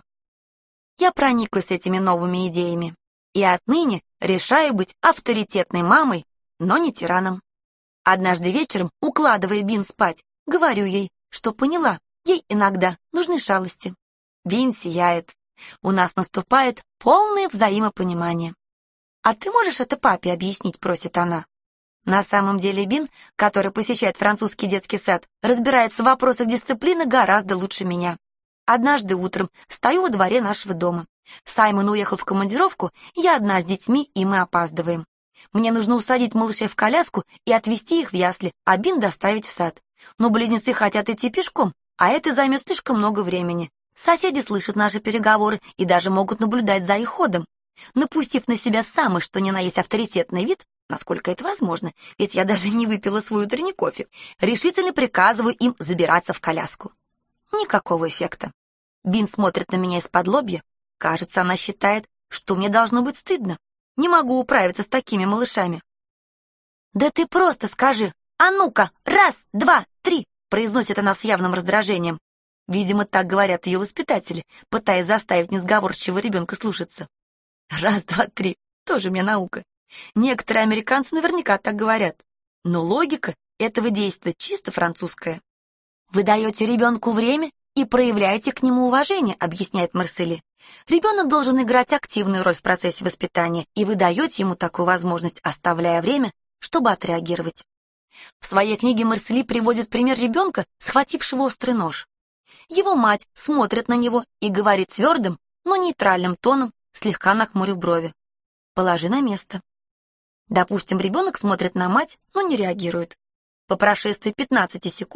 Я прониклась этими новыми идеями и отныне решаю быть авторитетной мамой, но не тираном. Однажды вечером, укладывая Бин спать, говорю ей, что поняла, ей иногда нужны шалости. Бин сияет. У нас наступает полное взаимопонимание. «А ты можешь это папе объяснить?» — просит она. На самом деле Бин, который посещает французский детский сад, разбирается в вопросах дисциплины гораздо лучше меня. Однажды утром стою во дворе нашего дома. Саймон уехал в командировку, я одна с детьми, и мы опаздываем. Мне нужно усадить малышей в коляску и отвезти их в ясли, а Бин доставить в сад. Но близнецы хотят идти пешком, а это займет слишком много времени. Соседи слышат наши переговоры и даже могут наблюдать за их ходом. Напустив на себя самый что ни на есть авторитетный вид, насколько это возможно, ведь я даже не выпила свой утренний кофе, решительно приказываю им забираться в коляску. Никакого эффекта. Бин смотрит на меня из-под лобья. Кажется, она считает, что мне должно быть стыдно. Не могу управиться с такими малышами. «Да ты просто скажи, а ну-ка, раз, два, три!» произносит она с явным раздражением. Видимо, так говорят ее воспитатели, пытаясь заставить несговорчивого ребенка слушаться. Раз, два, три. Тоже мне наука. Некоторые американцы наверняка так говорят. Но логика этого действия чисто французская. «Вы даете ребенку время и проявляете к нему уважение», объясняет Марсели. «Ребенок должен играть активную роль в процессе воспитания, и вы даете ему такую возможность, оставляя время, чтобы отреагировать». В своей книге Марсели приводит пример ребенка, схватившего острый нож. Его мать смотрит на него и говорит твердым, но нейтральным тоном, слегка нахмурив брови: «Положи на место». Допустим, ребенок смотрит на мать, но не реагирует. По прошествии пятнадцати секунд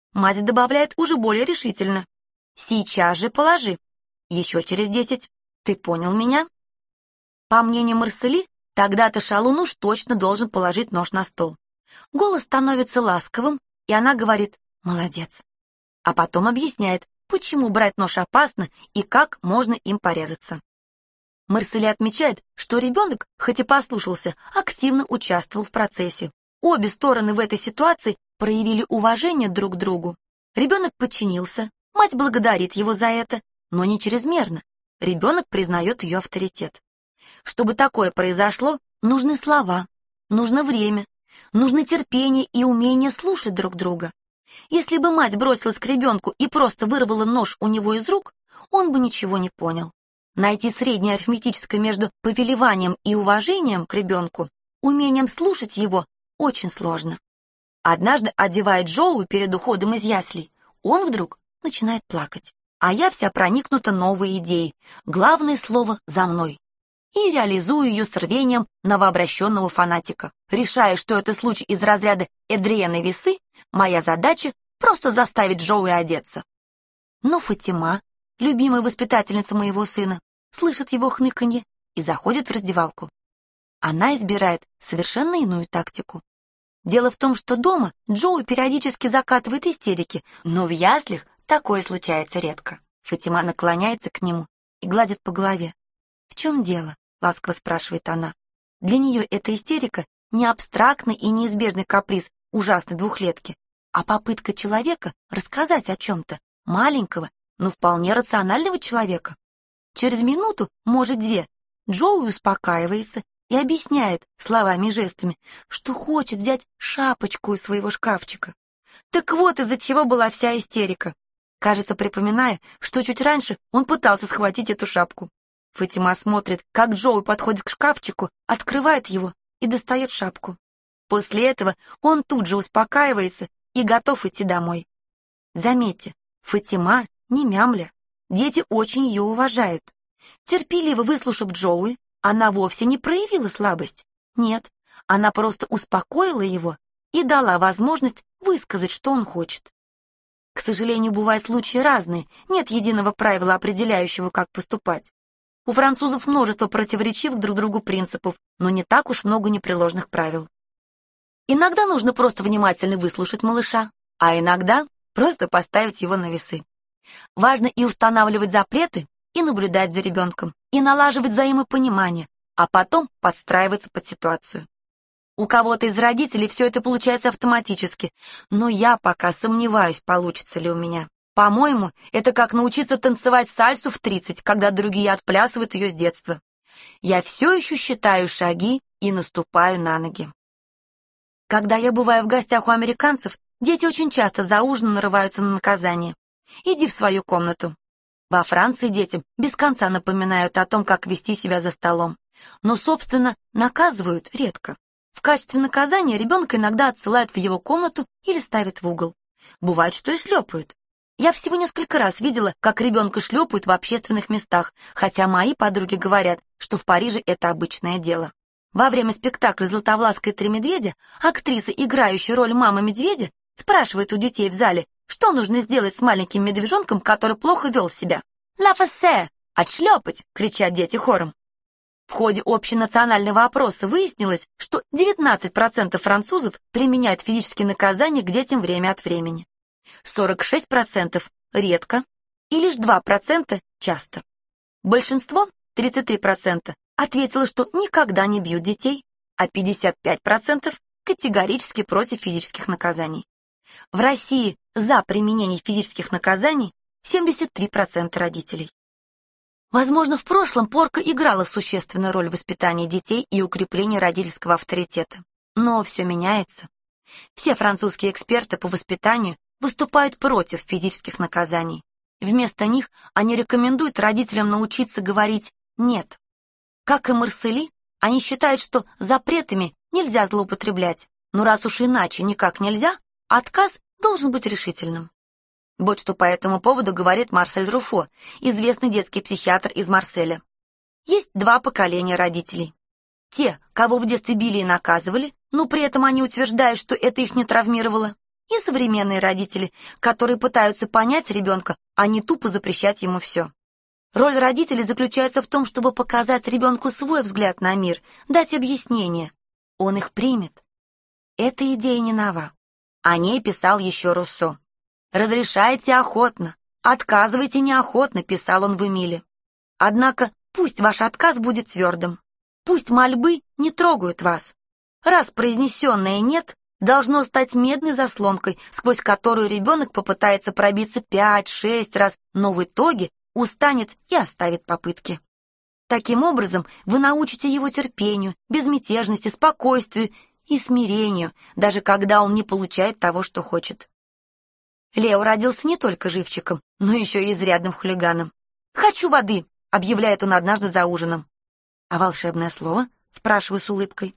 Мать добавляет уже более решительно. Сейчас же положи. Еще через десять. Ты понял меня? По мнению Марсели, тогда-то шалун уж точно должен положить нож на стол. Голос становится ласковым, и она говорит «молодец». А потом объясняет, почему брать нож опасно и как можно им порезаться. Марсели отмечает, что ребенок, хоть и послушался, активно участвовал в процессе. Обе стороны в этой ситуации проявили уважение друг к другу. Ребенок подчинился, мать благодарит его за это, но не чрезмерно. Ребенок признает ее авторитет. Чтобы такое произошло, нужны слова, нужно время, нужно терпение и умение слушать друг друга. Если бы мать бросилась к ребенку и просто вырвала нож у него из рук, он бы ничего не понял. Найти среднее арифметическое между повелеванием и уважением к ребенку, умением слушать его, очень сложно. Однажды, одевая Джоу перед уходом из яслей, он вдруг начинает плакать. А я вся проникнута новой идеей. Главное слово «за мной». И реализую ее с рвением новообращенного фанатика. Решая, что это случай из разряда Эдриена Весы, моя задача — просто заставить Джоуи одеться. Но Фатима, любимая воспитательница моего сына, слышит его хныканье и заходит в раздевалку. Она избирает совершенно иную тактику. Дело в том, что дома Джоуи периодически закатывает истерики, но в яслях такое случается редко. Фатима наклоняется к нему и гладит по голове. «В чем дело?» — ласково спрашивает она. Для нее эта истерика не абстрактный и неизбежный каприз ужасной двухлетки, а попытка человека рассказать о чем-то, маленького, но вполне рационального человека. Через минуту, может две, Джоуи успокаивается и объясняет словами и жестами, что хочет взять шапочку из своего шкафчика. Так вот из-за чего была вся истерика. Кажется, припоминая, что чуть раньше он пытался схватить эту шапку. Фатима смотрит, как Джоуи подходит к шкафчику, открывает его и достает шапку. После этого он тут же успокаивается и готов идти домой. Заметьте, Фатима не мямля. Дети очень ее уважают. Терпеливо выслушав Джоуи, она вовсе не проявила слабость. Нет, она просто успокоила его и дала возможность высказать, что он хочет. К сожалению, бывают случаи разные, нет единого правила, определяющего, как поступать. У французов множество противоречивых друг другу принципов, но не так уж много непреложных правил. Иногда нужно просто внимательно выслушать малыша, а иногда просто поставить его на весы. Важно и устанавливать запреты, и наблюдать за ребенком, и налаживать взаимопонимание, а потом подстраиваться под ситуацию. У кого-то из родителей все это получается автоматически, но я пока сомневаюсь, получится ли у меня. По-моему, это как научиться танцевать сальсу в тридцать, когда другие отплясывают ее с детства. Я все еще считаю шаги и наступаю на ноги. Когда я бываю в гостях у американцев, дети очень часто за ужином нарываются на наказание. Иди в свою комнату. Во Франции детям без конца напоминают о том, как вести себя за столом. Но, собственно, наказывают редко. В качестве наказания ребенка иногда отсылают в его комнату или ставят в угол. Бывает, что и шлепают. Я всего несколько раз видела, как ребенка шлепают в общественных местах, хотя мои подруги говорят, что в Париже это обычное дело. Во время спектакля «Златовласка и три медведя» актриса, играющая роль мамы-медведя, спрашивает у детей в зале, что нужно сделать с маленьким медвежонком, который плохо вел себя. «Ла фассе!» — «Отшлепать!» — кричат дети хором. В ходе общенационального опроса выяснилось, что девятнадцать процентов французов применяют физические наказания к детям время от времени, сорок шесть процентов редко и лишь два процента часто. Большинство, тридцать три процента, ответило, что никогда не бьют детей, а пятьдесят пять процентов категорически против физических наказаний. В России за применение физических наказаний семьдесят три процента родителей. Возможно, в прошлом порка играла существенную роль в воспитании детей и укреплении родительского авторитета. Но все меняется. Все французские эксперты по воспитанию выступают против физических наказаний. Вместо них они рекомендуют родителям научиться говорить «нет». Как и Марсели, они считают, что запретами нельзя злоупотреблять, но раз уж иначе никак нельзя, отказ должен быть решительным. Вот что по этому поводу говорит Марсель Руфо, известный детский психиатр из Марселя. Есть два поколения родителей. Те, кого в детстве били и наказывали, но при этом они утверждают, что это их не травмировало. и современные родители, которые пытаются понять ребенка, а не тупо запрещать ему все. Роль родителей заключается в том, чтобы показать ребенку свой взгляд на мир, дать объяснение. Он их примет. Эта идея не нова. О ней писал еще Руссо. «Разрешайте охотно, отказывайте неохотно», писал он в Эмиле. Однако пусть ваш отказ будет твердым. Пусть мольбы не трогают вас. Раз произнесенное «нет» должно стать медной заслонкой, сквозь которую ребенок попытается пробиться пять-шесть раз, но в итоге устанет и оставит попытки. Таким образом, вы научите его терпению, безмятежности, спокойствию и смирению, даже когда он не получает того, что хочет. Лео родился не только живчиком, но еще и изрядным хулиганом. «Хочу воды!» — объявляет он однажды за ужином. «А волшебное слово?» — спрашиваю с улыбкой.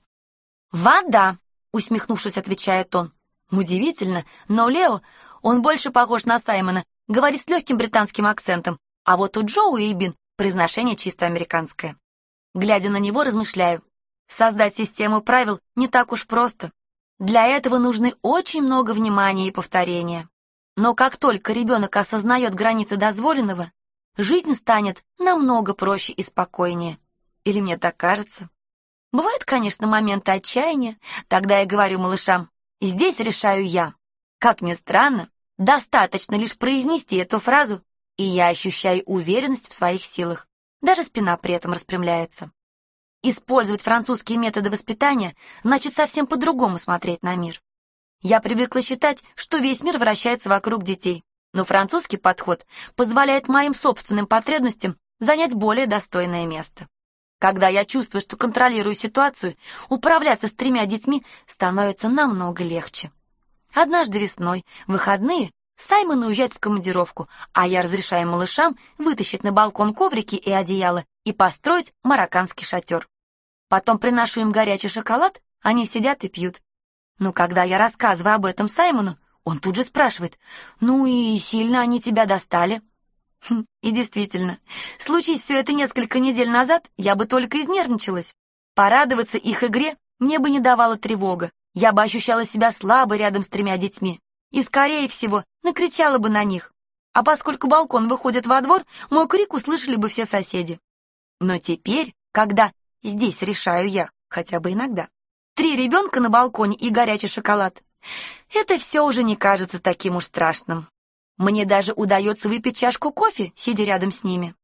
«Вода!» — усмехнувшись, отвечает он. Удивительно, но Лео, он больше похож на Саймона, говорит с легким британским акцентом, а вот у Джоу и Бин произношение чисто американское. Глядя на него, размышляю. Создать систему правил не так уж просто. Для этого нужны очень много внимания и повторения. Но как только ребенок осознает границы дозволенного, жизнь станет намного проще и спокойнее. Или мне так кажется? Бывают, конечно, моменты отчаяния. Тогда я говорю малышам: «Здесь решаю я». Как ни странно, достаточно лишь произнести эту фразу, и я ощущаю уверенность в своих силах. Даже спина при этом распрямляется. Использовать французские методы воспитания значит совсем по-другому смотреть на мир. Я привыкла считать, что весь мир вращается вокруг детей, но французский подход позволяет моим собственным потребностям занять более достойное место. Когда я чувствую, что контролирую ситуацию, управляться с тремя детьми становится намного легче. Однажды весной, в выходные, Саймон уезжает в командировку, а я разрешаю малышам вытащить на балкон коврики и одеяло и построить марокканский шатер. Потом приношу им горячий шоколад, они сидят и пьют. Но когда я рассказываю об этом Саймону, он тут же спрашивает: «Ну и сильно они тебя достали?» Хм, и действительно, случись все это несколько недель назад, я бы только изнервничалась. Порадоваться их игре мне бы не давала тревога, я бы ощущала себя слабой рядом с тремя детьми и, скорее всего, накричала бы на них. А поскольку балкон выходит во двор, мой крик услышали бы все соседи. Но теперь, когда здесь решаю я, хотя бы иногда, три ребенка на балконе и горячий шоколад, это все уже не кажется таким уж страшным. Мне даже удается выпить чашку кофе, сидя рядом с ними.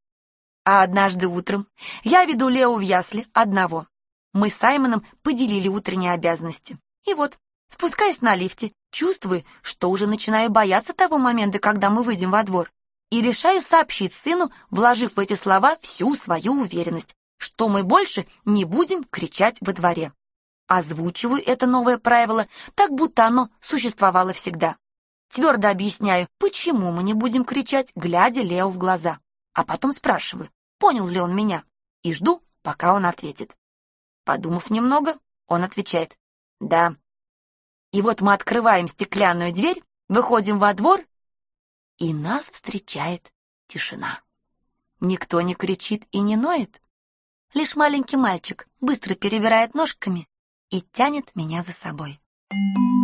А однажды утром я веду Лео в ясли одного. Мы с Саймоном поделили утренние обязанности. И вот, спускаясь на лифте, чувствую, что уже начинаю бояться того момента, когда мы выйдем во двор, и решаю сообщить сыну, вложив в эти слова всю свою уверенность, что мы больше не будем кричать во дворе. Озвучиваю это новое правило, так будто оно существовало всегда. Твердо объясняю, почему мы не будем кричать, глядя Лео в глаза. А потом спрашиваю, понял ли он меня, и жду, пока он ответит. Подумав немного, он отвечает: «Да». И вот мы открываем стеклянную дверь, выходим во двор, и нас встречает тишина. Никто не кричит и не ноет. Лишь маленький мальчик быстро перебирает ножками и тянет меня за собой.